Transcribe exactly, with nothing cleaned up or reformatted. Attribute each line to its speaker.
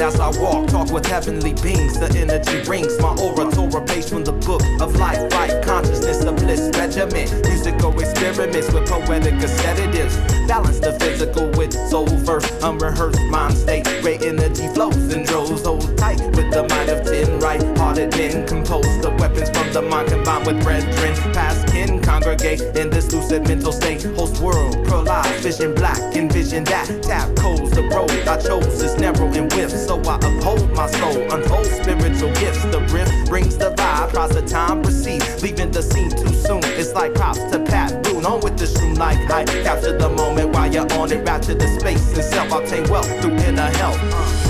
Speaker 1: as I walk, talk with heavenly beings. The energy rings, my oratory based from the book of life, right? Consciousness of bliss, regiment. Musical experiments with poetic sedatives. Balance the physical with soul first. Unrehearsed mind state, great energy flows in droves. Hold tight with the mind of ten right-hearted men. Compose the weapons from the mind combined with brethren. Past kin congregate in this lucid mental state. Host world, pearl eyes, vision black, envision that. Tap codes, the road I chose is narrow and width, so I uphold my soul, unfold spiritual gifts. The rift brings the vibe, tries the time receive, leaving the scene too soon. It's like props to Pat Boone, on with the shroom like hype. Capture the moment while you're on it, rapture the space and self. Obtain wealth through inner health.